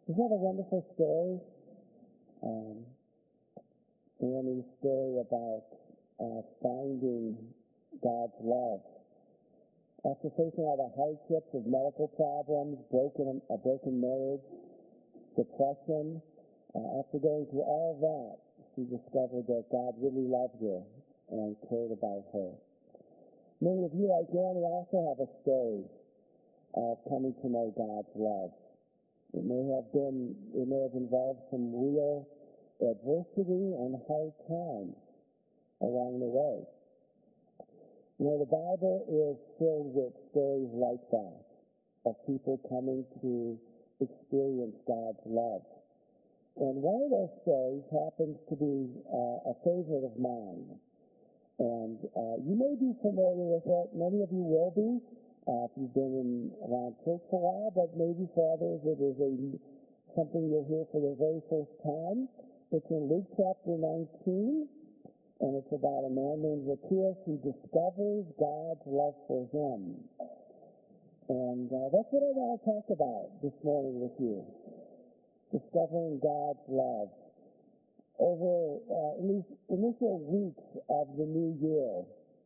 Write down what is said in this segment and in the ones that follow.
Isn't that a wonderful story? Annie's story about finding God's love. After facing all the hardships of medical problems, a broken marriage, depression, after going through all that, she discovered that God really loved her and cared about her. Many of you, like Annie, also have a story of coming to know God's love. It may have involved some real adversity and hard times along the way. You know, the Bible is filled with stories like that, of people coming to experience God's love. And one of those stories happens to be a favorite of mine. And you may be familiar with it. Many of you will be if you've been around church for a while, but maybe for others it is something you'll hear for the very first time. It's in Luke chapter 19, and it's about a man named Zacchaeus who discovers God's love for him. And that's what I want to talk about this morning with you. Discovering God's love. Over in these initial weeks of the new year,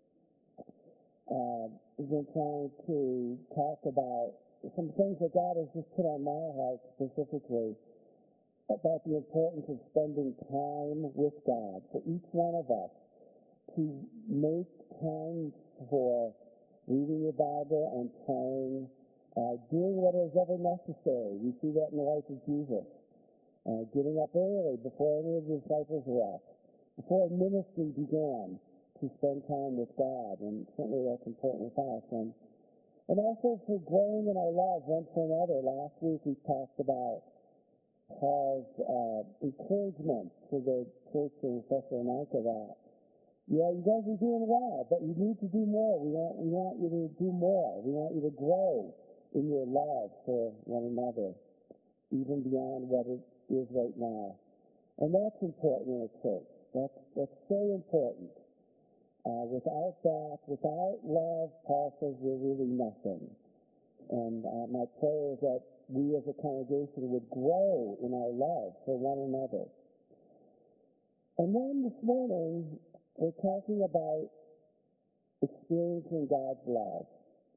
we've been trying to talk about some things that God has just put on my heart specifically about the importance of spending time with God for each one of us, to make time for reading your Bible and praying, doing what is ever necessary. We see that in the life of Jesus. Getting up early before any of the disciples were up, before ministry began, to spend time with God, and certainly that's important with us. And also for growing in our love one for another. Last week we talked about Paul's encouragement to the church in Thessalonica that, yeah, you guys are doing well, but you need to do more. We want you to do more. We want you to grow in your love for one another, even beyond what it is right now. And that's important in a church. That's so important. Without that, without love, Paul says we're really nothing. And my prayer is that we as a congregation would grow in our love for one another. And then this morning, we're talking about experiencing God's love.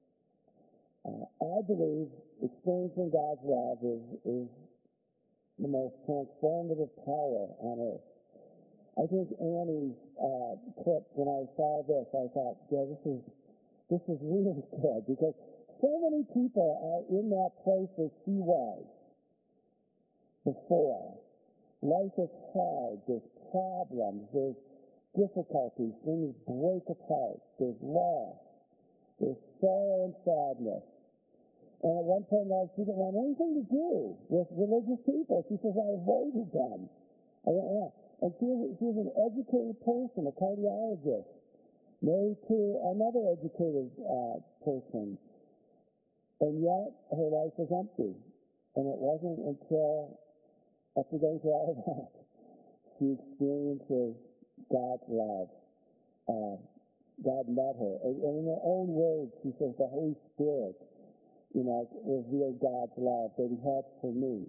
I believe experiencing God's love is the most transformative power on earth. I think Annie's clip, when I saw this, I thought, yeah, this is really good, because so many people are in that place that she was before. Life is hard. There's problems. There's difficulties. Things break apart. There's loss. There's sorrow and sadness. And at one point, she didn't want anything to do with religious people. She says, I avoided them. And she's an educated person, a cardiologist, married to another educated person. And yet, her life was empty. And it wasn't until, after going through all of that, she experiences God's love. God met her. And in her own words, she says, the Holy Spirit, revealed God's love that he had for me.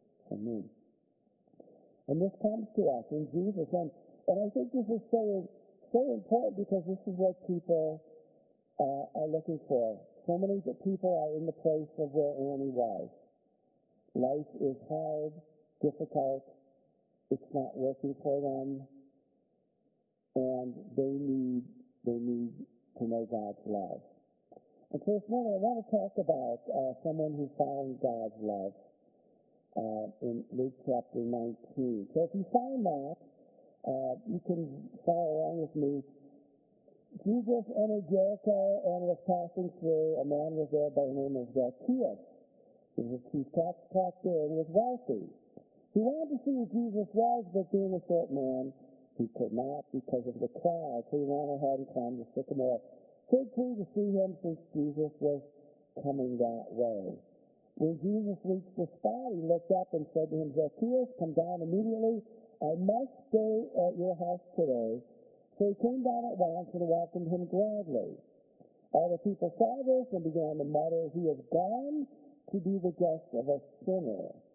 And this comes to us in Jesus. And I think this is so important, because this is what people are looking for. So many people are in the place of where Annie was. Life is hard, difficult. It's not working for them. And they need to know God's love. And so this morning I want to talk about someone who found God's love in Luke chapter 19. So if you find that, you can follow along with me. Jesus entered Jericho and was passing through. A man was there by the name of Zacchaeus. He was a chief tax collector and was wealthy. He wanted to see who Jesus was, but being a short man, he could not because of the crowd. So he ran ahead and climbed the sycamore fig tree to see him, since Jesus was coming that way. When Jesus reached the spot, he looked up and said to him, Zacchaeus, come down immediately. I must stay at your house today. So he came down at once and welcomed him gladly. All the people saw this and began to mutter, he has gone to be the guest of a sinner.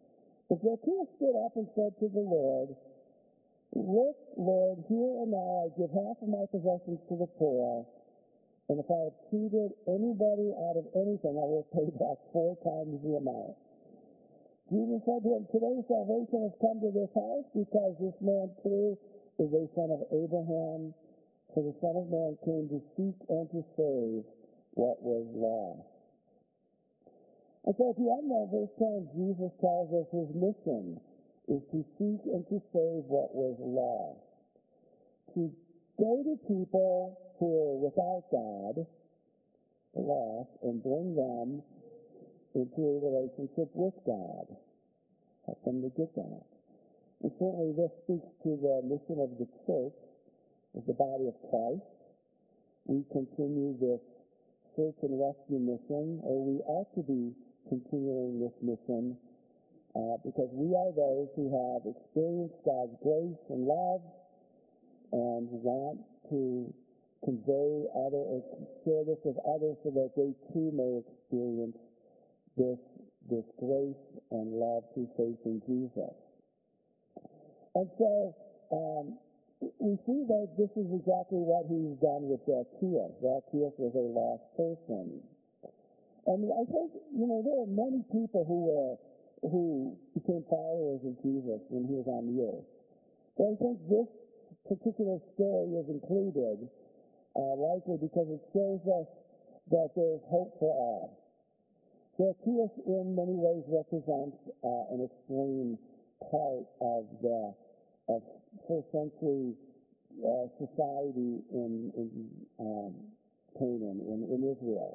But Zacchaeus stood up and said to the Lord, "Look, Lord, here and now I give half of my possessions to the poor, and if I have cheated anybody out of anything, I will pay back 4 times the amount." Jesus said to him, "Today salvation has come to this house, because this man too is a son of Abraham. For the Son of Man came to seek and to save what was lost." And so at the end of verse 10, Jesus tells us his mission is to seek and to save what was lost. To go to people who are without God, the lost, and bring them into a relationship with God. Help them to get that. And certainly this speaks to the mission of the church as the body of Christ. We continue this search and rescue mission, or we ought to be continuing this mission, because we are those who have experienced God's grace and love and want to convey or share this with others so that they too may experience this grace and love through faith in Jesus. And so we see that this is exactly what he's done with Zacchaeus. Zacchaeus was a lost person. And I think, there are many people who became followers of Jesus when he was on the earth. But I think this particular story is included, likely because it shows us that there is hope for all. Zacchaeus in many ways represents an extreme part of first century society in Canaan, in Israel.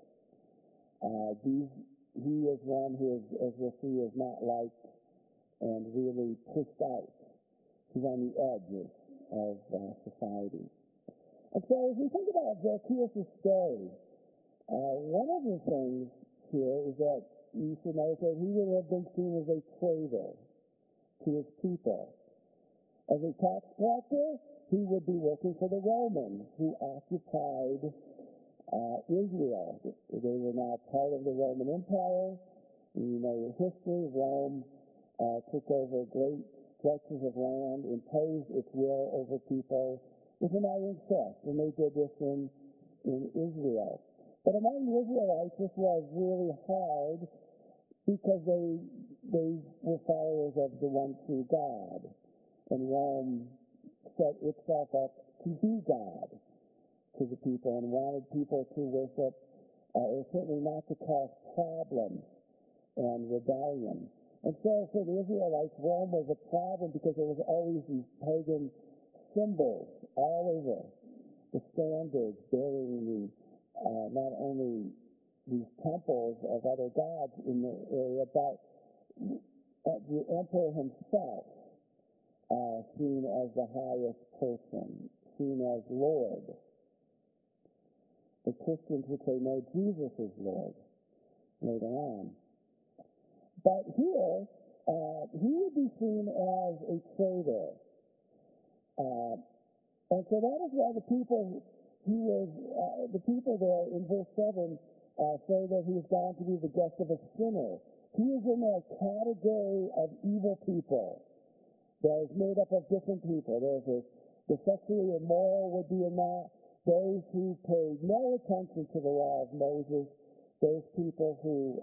He is one who is, as we'll see, is not liked and really pushed out. He's on the edges of society. And so as we think about Zacchaeus' story, one of the things here is that you should note that he would have been seen as a traitor to his people. As a tax collector, he would be working for the Romans, who occupied Israel. They were now part of the Roman Empire. You know the history. Rome took over great stretches of land, imposed its will over people with an iron fist, and they did this in Israel. But among the Israelites, this was really hard because they were followers of the one true God, and Rome set itself up to be God to the people and wanted people to worship, or certainly not to cause problems and rebellion. And so for the Israelites, Rome was a problem because there was always these pagan symbols all over, the standards bearing not only these temples of other gods in the area, but the emperor himself seen as the highest person, seen as Lord. The Christians would say, no, Jesus is Lord later on. But here, he would be seen as a traitor. And so that is why the people there in verse 7 say that he is bound to be the guest of a sinner. He is in a category of evil people that is made up of different people. There's the sexually immoral would be in that. Those who paid no attention to the law of Moses. Those people who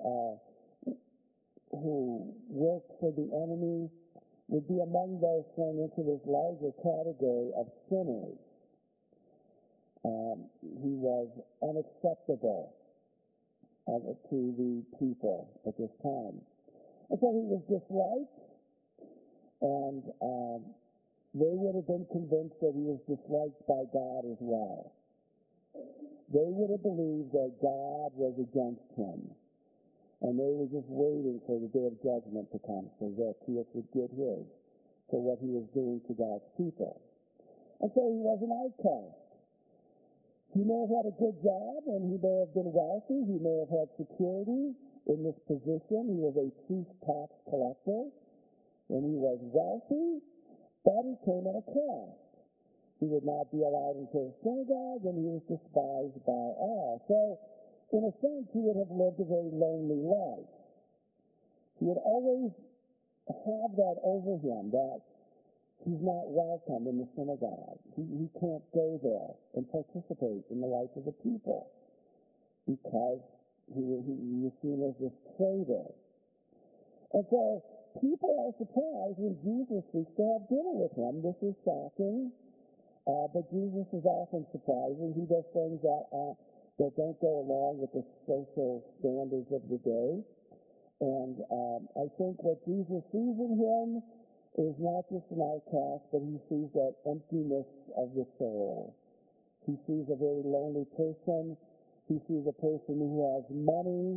worked for the enemy would be among those thrown into this larger category of sinners. He was unacceptable to the people at this time. And so he was disliked, and they would have been convinced that he was disliked by God as well. They would have believed that God was against him, and they were just waiting for the day of judgment to come so Zacchaeus would get his for what he was doing to God's people. And so he was an outcast. He may have had a good job, and he may have been wealthy. He may have had security in this position. He was a chief tax collector, and he was wealthy, but he came at a cost. He would not be allowed into the synagogue, and he was despised by all. So, in a sense, he would have lived a very lonely life. He would always have that over him, that he's not welcome in the synagogue. He can't go there and participate in the life of the people because he is seen as this traitor. And so people are surprised when Jesus seeks to have dinner with him. This is shocking, but Jesus is often surprising. He does things that don't go along with the social standards of the day. And I think what Jesus sees in him is not just an outcast, but he sees that emptiness of the soul. He sees a very lonely person. He sees a person who has money,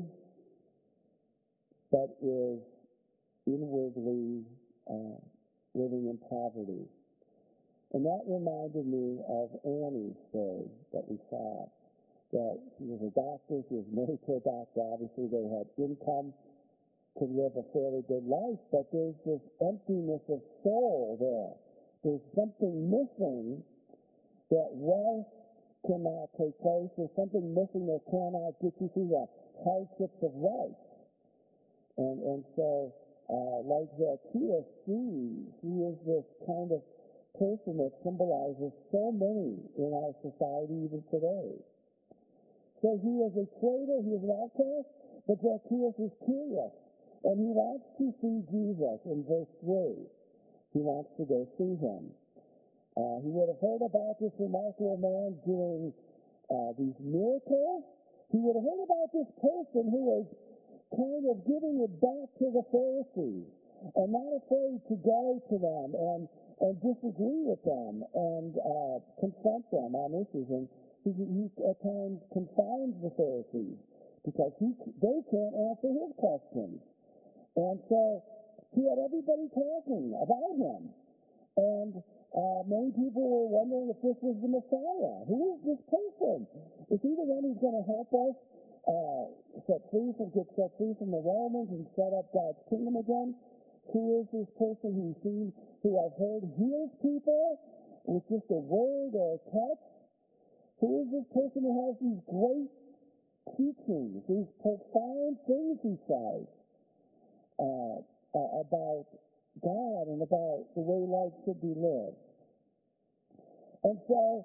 but is inwardly living in poverty. And that reminded me of Annie's story that we saw. That she was a doctor, she was married to a doctor, obviously they had income, could live a fairly good life, but there's this emptiness of soul there. There's something missing that wealth cannot take place. There's something missing that cannot get you through the hardships of life. And so, like Zacchaeus, he is this kind of person that symbolizes so many in our society even today. So he is a traitor, he is an outcast, but Zacchaeus is curious. And he wants to see Jesus in verse 3. He wants to go see him. He would have heard about this remarkable man doing these miracles. He would have heard about this person who was kind of giving it back to the Pharisees and not afraid to go to them and disagree with them and confront them on issues. And he at times confounds the Pharisees because they can't answer his questions. And so he had everybody talking about him. And many people were wondering if this was the Messiah. Who is this person? Is he the one who's going to help us get set free from the Romans and set up God's kingdom again? Who is this person who I've heard heals people with just a word or a touch? Who is this person who has these great teachings, these profound things he says? About God and about the way life should be lived. And so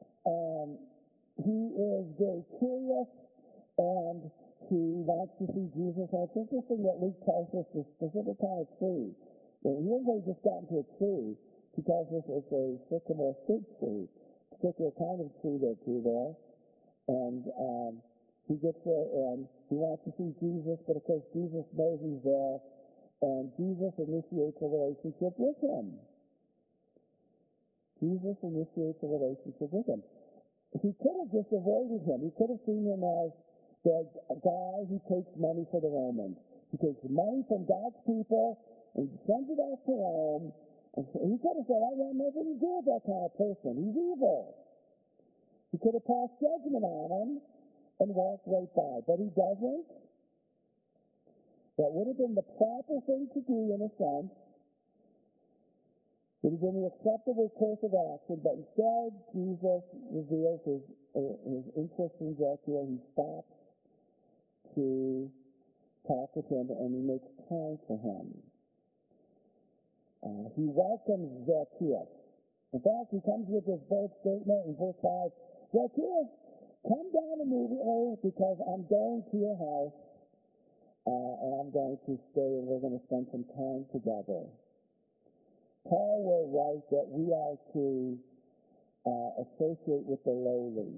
he is very curious and he wants to see Jesus. And it's interesting that Luke tells us the specific kind of tree. And he hasn't really just gotten to a tree. He tells us it's a sycamore fig tree, a particular kind of tree that grew there. And he gets there and he wants to see Jesus, but of course Jesus knows he's there, and Jesus initiates a relationship with him. Jesus initiates a relationship with him. He could have just avoided him. He could have seen him as the guy who takes money for the Romans. He takes money from God's people and sends it off to Rome. And so he could have said, I want nothing to do with that kind of person. He's evil. He could have passed judgment on him and walked right by, but he doesn't. That would have been the proper thing to do in a sense. It would have been the acceptable course of action, but instead Jesus reveals his interest in Zacchaeus. He stops to talk with him and he makes time for him. He welcomes Zacchaeus. In fact, he comes with this bold statement in verse 5, Zacchaeus, come down immediately because I'm going to your house and I'm going to stay and we're going to spend some time together. Paul will write that we are to associate with the lowly.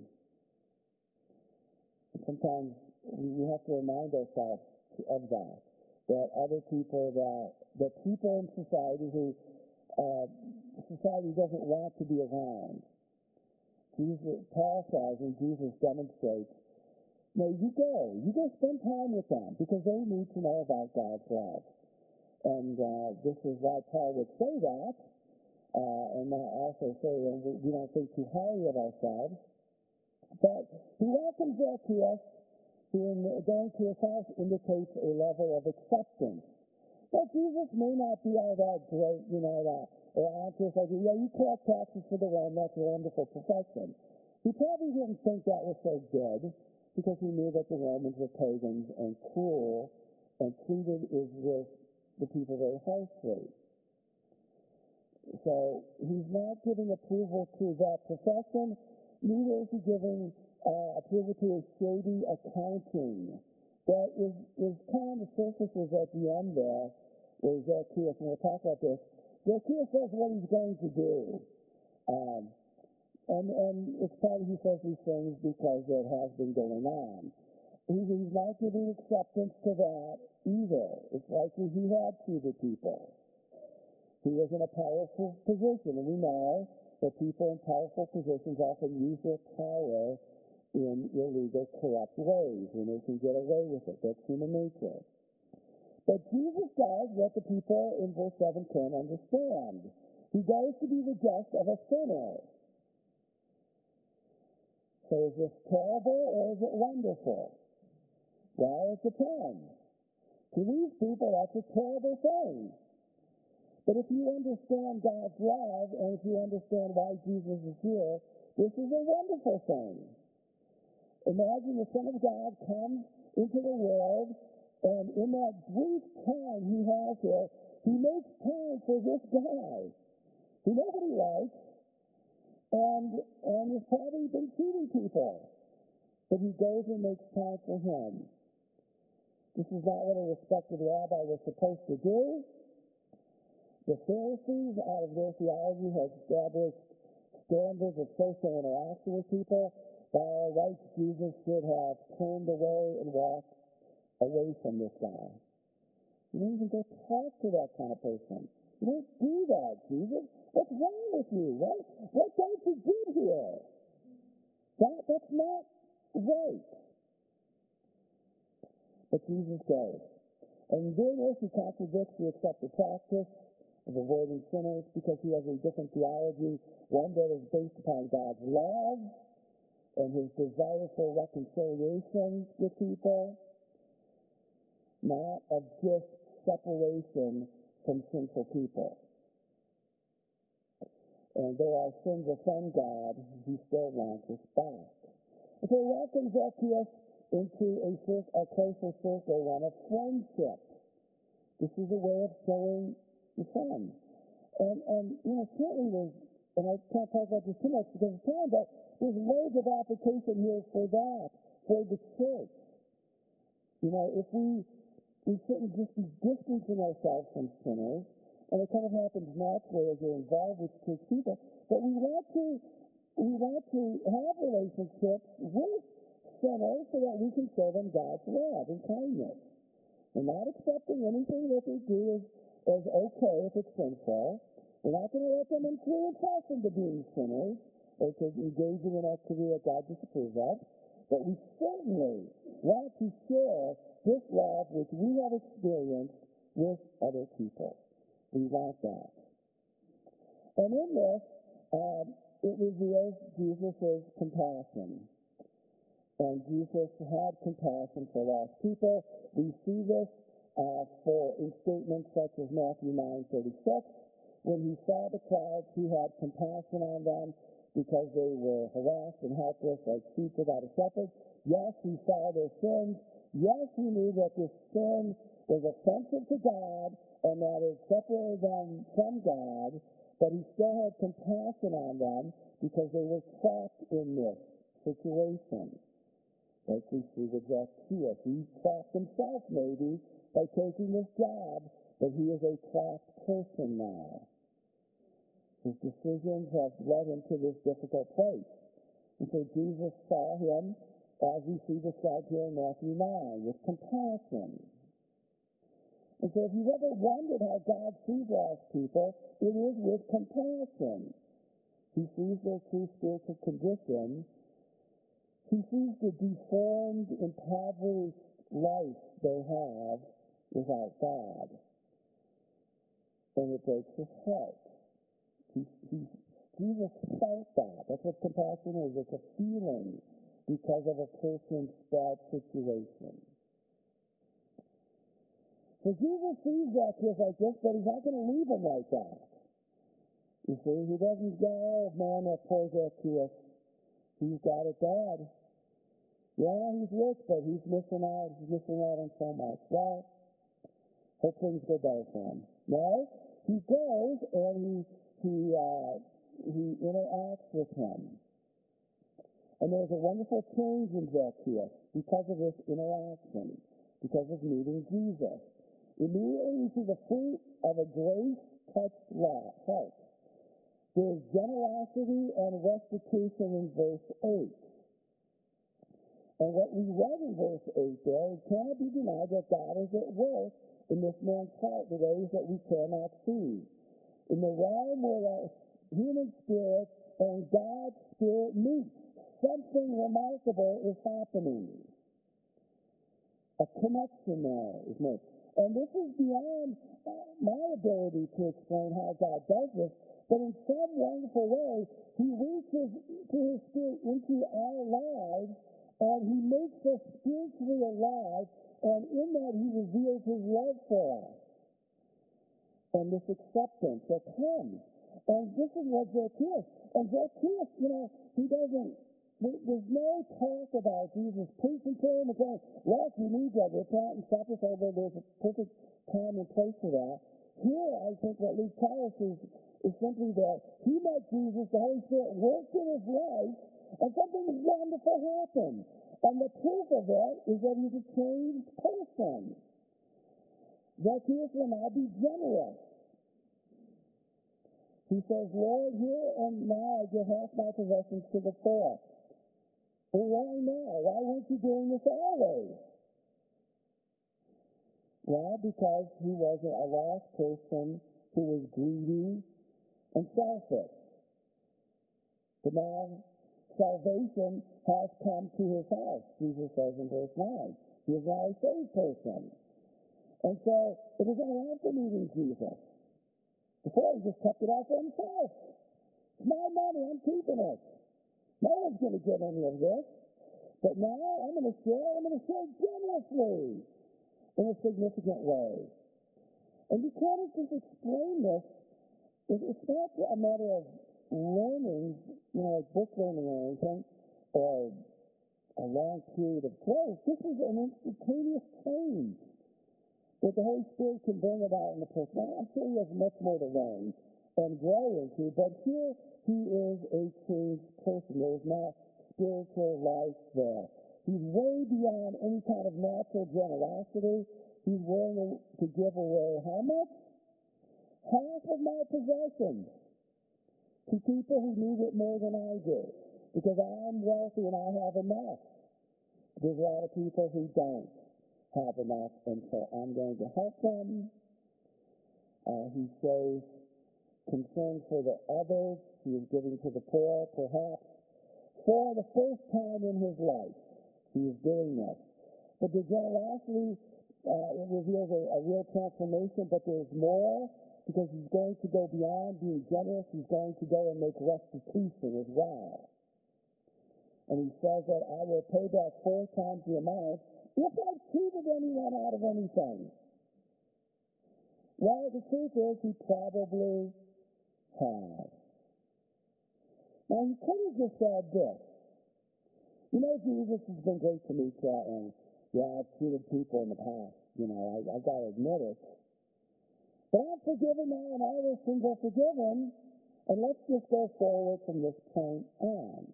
Sometimes we have to remind ourselves of that other people, that people in society who society doesn't want to be around. Paul says, and Jesus demonstrates, no, you go spend time with them because they need to know about God's love. And this is why Paul would say that, and also say, and we don't think too highly of ourselves. But he welcomes Zacchaeus, who in going to his house indicates a level of acceptance. But Jesus may not be all that great, that, or honest, like, yeah, you collect taxes for the Rome, that's a wonderful profession. He probably didn't think that was so good, because he knew that the Romans were pagans and cruel, and treated Israel the people very harshly. So he's not giving approval to that profession, neither is he giving approval to a shady accounting that is kind of surfaces at the end there, where Zacchaeus, and we'll talk about this, Zacchaeus says what he's going to do. And it's probably he says these things because it has been going on. He's not giving acceptance to that either. It's likely he had treated people. He was in a powerful position, and we know that people in powerful positions often use their power in illegal, corrupt ways, and they can get away with it. That's human nature. But Jesus does what the people in verse 7 can't understand. He goes to be the guest of a sinner. So is this terrible or is it wonderful? Well, it depends. To these people, that's a terrible thing. But if you understand God's love, and if you understand why Jesus is here, this is a wonderful thing. Imagine the Son of God comes into the world, and in that brief time he has here, he makes time for this guy who nobody likes, and has probably been cheating people. But he goes and makes time for him. This is not what a respected rabbi was supposed to do. The Pharisees, out of their theology, had established standards of social interaction with people. By all rights, Jesus should have turned away and walked away from this guy. You don't even go talk to that kind of person. You don't do that, Jesus. What's wrong with you? What don't you do here? That's not right. But Jesus goes. And in doing this, he contradicts the accepted practice of avoiding sinners because he has a different theology, one that is based upon God's love and his desire for reconciliation with people, not of just separation from sinful people. And though our sins offend God, he still wants us back. And so he welcomes Zacchaeus into a closer circle, one of friendship. This is a way of showing the friend. And certainly there's, and I can't talk about this too much because of time, but there's loads of application here for that, for the church. If we shouldn't just be distancing ourselves from sinners, and it kind of happens naturally as you're involved with church people, but we want to have relationships with sinners so that we can show them God's love and kindness. We're not accepting anything that they do as okay if it's sinful. We're not going to let them influence us into being sinners or to engaging in activity that God disapproves of. But we certainly want to share this love which we have experienced with other people. We want that. And in this, it reveals Jesus' compassion. And Jesus had compassion for lost people. We see this in statements such as Matthew 9:36. When he saw the crowds, he had compassion on them because they were harassed and helpless like sheep without a shepherd. Yes, he saw their sins. Yes, he knew that this sin was offensive to God and that it separated them from God, but he still had compassion on them because they were trapped in this situation. Like we see with Zacchaeus. He trapped himself maybe by taking this job, but he is a trapped person now. His decisions have led him to this difficult place. And so Jesus saw him, as we see described here in Matthew 9, with compassion. And so if you've ever wondered how God sees lost people, it is with compassion. He sees their true spiritual condition. He sees the deformed, impoverished life they have without God. And it breaks his heart. Jesus felt that. That's what compassion is. It's a feeling because of a person's bad situation. So Jesus sees Zacchaeus like this, but he's not going to leave him like that. You see, he doesn't go, oh man, that poor Zacchaeus. He's got it bad. Yeah, he's rich, but he's missing out. He's missing out on so much. Well, Hope things go better for him. No, he goes and he interacts with him. And there's a wonderful change in Zacchaeus because of this interaction, because of meeting Jesus. Immediately we see the fruit of a grace-touched heart. There's generosity and restitution in verse 8. And what we read in verse 8 there, it cannot be denied that God is at work in this man's heart in ways that we cannot see. In the realm where the human spirit and God's spirit meet, something remarkable is happening. A connection there is made. And this is beyond my ability to explain how God does this, but in some wonderful way, he reaches through his spirit into our lives, and he makes us spiritually alive, and in that he reveals his love for us. And this acceptance that comes. And this is what Zacchaeus. And Zacchaeus, he doesn't, there's no talk about Jesus preaching to him and saying, look, you need to repent and stop this over. There's a perfect time and place for that. Here, I think what Luke tells us is simply that he met Jesus, the Holy Spirit worked in his life, and something wonderful happened. And the proof of that is that he's a changed person. Zacchaeus will now be generous. He says, Lord, here and now I give half my possessions to the poor. Well, why now? Why weren't you doing this always? Well, because he was a lost person who was greedy and selfish. But now salvation has come to his house, Jesus says in verse 9. He is now a saved person. And so it was only after meeting Jesus. Before he just kept it all for himself. It's my money, I'm keeping it. No one's going to get any of this. But now I'm going to share generously in a significant way. And you can't just explain this. It's not a matter of learning, like book learning or anything, or a long period of growth. This is an instantaneous change that the Holy Spirit can bring about in the person. Now, I'm sure he has much more to learn and grow into, but here he is a changed person. There is not spiritual life there. He's way beyond any kind of natural generosity. He's willing to give away how much? Half of my possessions to people who need it more than I do. Because I'm wealthy and I have enough. There's a lot of people who don't have enough, and so I'm going to help them. He shows concern for the others. He is giving to the poor, perhaps for the first time in his life. He is doing this. But the generosity, it reveals a real transformation, but there's more, because he's going to go beyond being generous. He's going to go and make restitution as well. And he says that I will pay back 4 times the amount if I've cheated anyone out of anything. Well, the truth is he probably has. Now, he could have just said this. Jesus has been great to me, and I've cheated people in the past. I've got to admit it. But I'm forgiven now, and all those things are forgiven, and let's just go forward from this point on.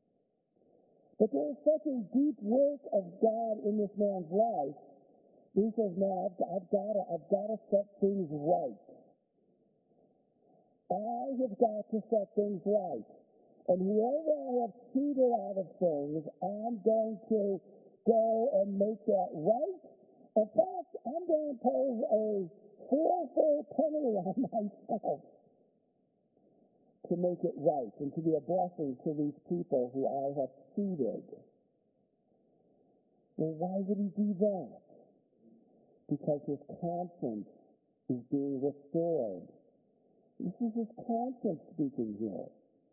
But there is such a deep work of God in this man's life. He says, no, I've got to set things right. I have got to set things right. And whoever I have cheated out of things, I'm going to go and make that right. In fact, I'm going to impose a 4-fold penalty on myself to make it right and to be a blessing to these people who I have cheated. Well, why would he do that? Because his conscience is being restored. This is his conscience speaking here.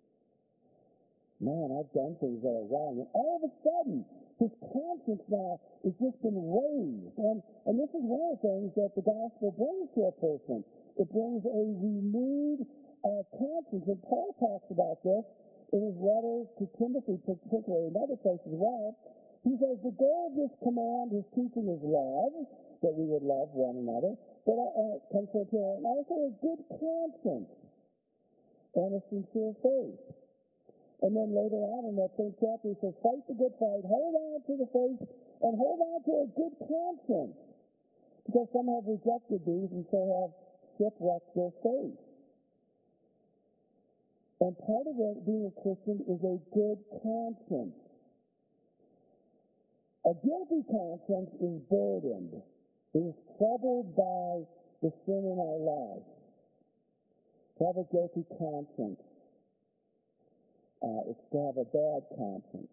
Man, I've done things that are wrong. And all of a sudden, his conscience now has just been raised. And this is one of the things that the gospel brings to a person. It brings a renewed conscience. And Paul talks about this in his letter to Timothy, particularly in other places as well. He says, the goal of this command, his teaching, is love, that we would love one another, but comes from and also a good conscience and a sincere faith. And then later on in that same chapter, he says, fight the good fight, hold on to the faith, and hold on to a good conscience. Because some have rejected these and so have shipwrecked their faith. And part of it, being a Christian, is a good conscience. A guilty conscience is burdened. It is troubled by the sin in our life. To have a guilty conscience, it's to have a bad conscience.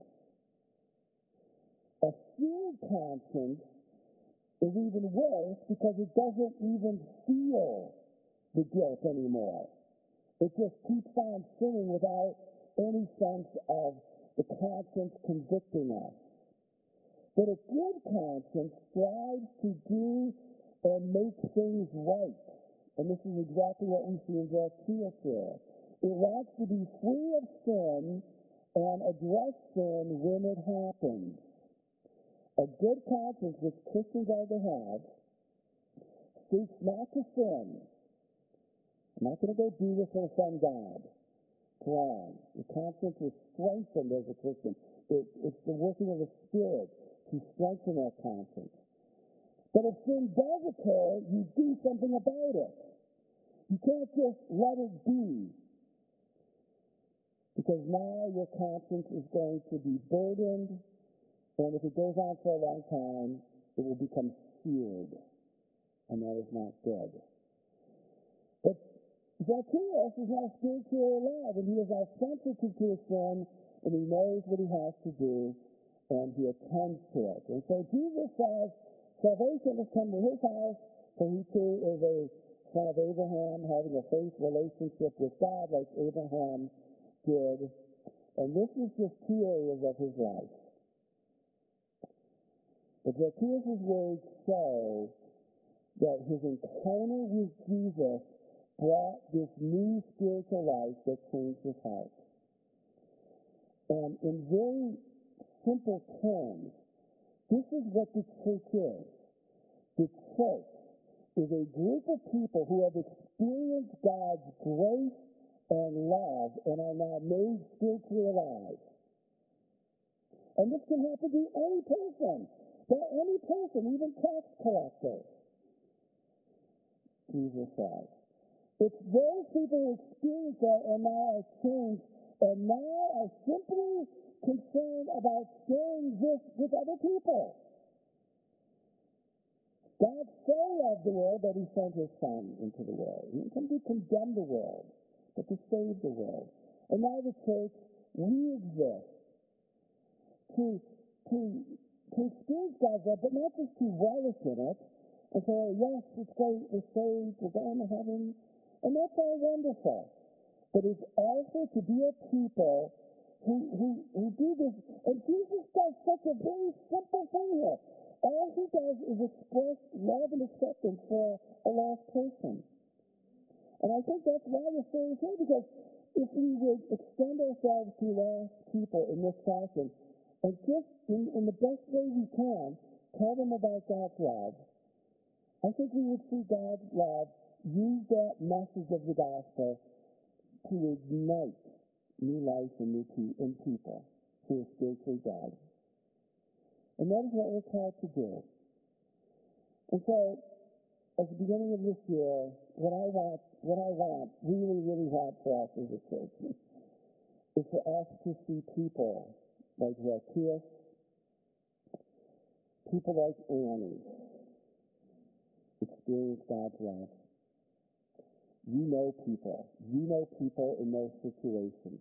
A seared conscience is even worse because it doesn't even feel the guilt anymore. It just keeps on sinning without any sense of the conscience convicting us. But a good conscience strives to do and make things right. And this is exactly what we see in Zacchaeus here. It wants to be free of sin and address sin when it happens. A good conscience, which Christians are to have, seeks not to sin. I'm not going to go do this and offend God. It's wrong. The conscience is strengthened as a Christian. It's the working of the Spirit to strengthen that conscience. But if sin does occur, you do something about it. You can't just let it be. Because now your conscience is going to be burdened, and if it goes on for a long time, it will become seared. And that is not good. But Zacchaeus is now spiritually alive, and he is now sensitive to his sin, and he knows what he has to do, and he attends to it. And so Jesus says, salvation has come to his house, for he too is a son of Abraham, having a faith relationship with God like Abraham did. And this is just two areas of his life. But Zacchaeus' words show that his encounter with Jesus brought this new spiritual life that changed his heart. And in very simple terms, this is what the church is. The church is a group of people who have experienced God's grace and love and are now made spiritually alive. And this can happen to any person. Any person, even tax collectors. Jesus says. It's those people who experience that and now are changed and now are simply concerned about sharing this with other people. God so loved the world that he sent his Son into the world. He didn't come to condemn the world, but to save the world. And now the church, we exist to experience God's love, but not just to relish in it and say, oh, yes, it's great, we're saved, we're going to heaven. And that's all wonderful. But it's also to be a people who do this. And Jesus does such a very simple thing here. All he does is express love and acceptance for a lost person. And I think that's why the story is here, because if we would extend ourselves to lost people in this fashion, and just in the best way we can, tell them about God's love, I think we would see God's love use that message of the gospel to ignite new life in people who are spiritually dead. And that is what we're called to do. And so, at the beginning of this year, what I really want for us as a church is for us to see people like Zacchaeus, people like Annie, experience God's love. You know people in those situations.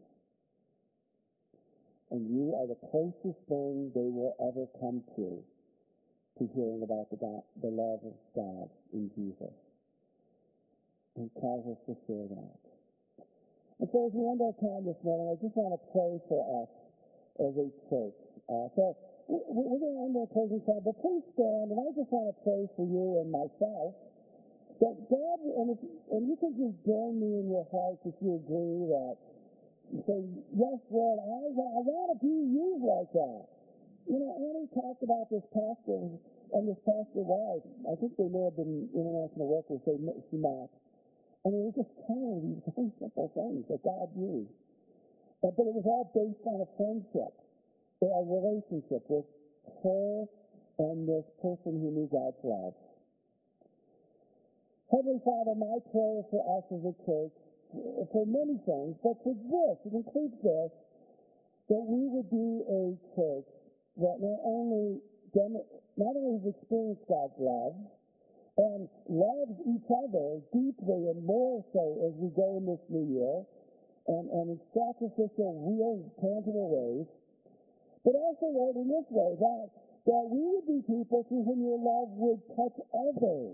And you are the closest thing they will ever come to hearing about the love of God in Jesus. And he calls us to share that. And so as we end our time this morning, I just want to pray for us as a church. So we're going to end our closing time, but please stand, and I just want to pray for you and myself that God, and you can just join me in your heart if you agree that you say, yes, Lord, I want to be used like that. You know, Annie talked about this pastor this pastor wife, I think they may have been international workers, she met. And it was just kind of these very simple things that God used. But it was all based on a friendship, a relationship with her and this person who knew God's love. Heavenly Father, my prayer for us as a church, for many things, but for this, it includes this, that we would be a church that not only has experienced God's love and loves each other deeply and more so as we go in this new year, and in sacrificial, real, tangible ways, but also, Lord, in this way, that we would be people through whom your love would touch others.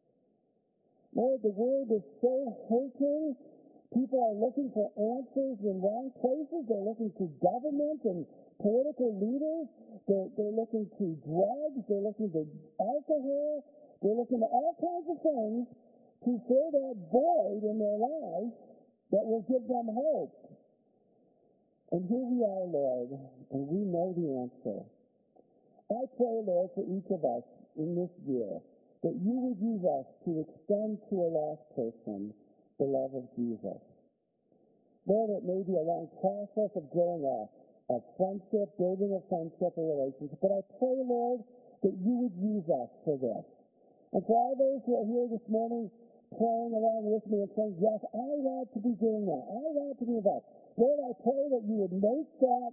Lord, the world is so hurting. People are looking for answers in wrong places. They're looking to government and political leaders. They're looking to drugs. They're looking to alcohol. They're looking to all kinds of things to fill that void in their lives that will give them hope. And here we are, Lord, and we know the answer. I pray, Lord, for each of us in this year, that you would use us to extend to a lost person the love of Jesus. Lord, it may be a long process of growing up, of friendship, building a friendship or relationship, but I pray, Lord, that you would use us for this. And for all those who are here this morning praying along with me and saying, yes, I want to be doing that. I want to do that. Lord, I pray that you would make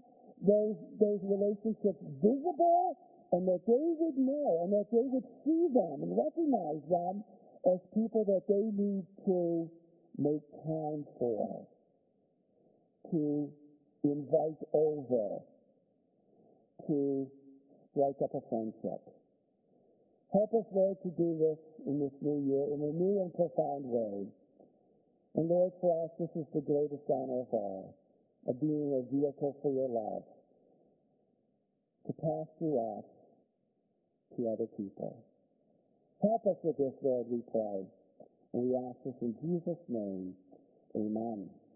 those relationships visible and that they would know and that they would see them and recognize them as people that they need to make time for, to invite over, to strike up a friendship. Help us, Lord, to do this in this new year in a new and profound way. And Lord, for us, this is the greatest honor of all, of being a vehicle for your love, to pass through us to other people. Help us with this, Lord, we pray. And we ask this in Jesus' name. Amen.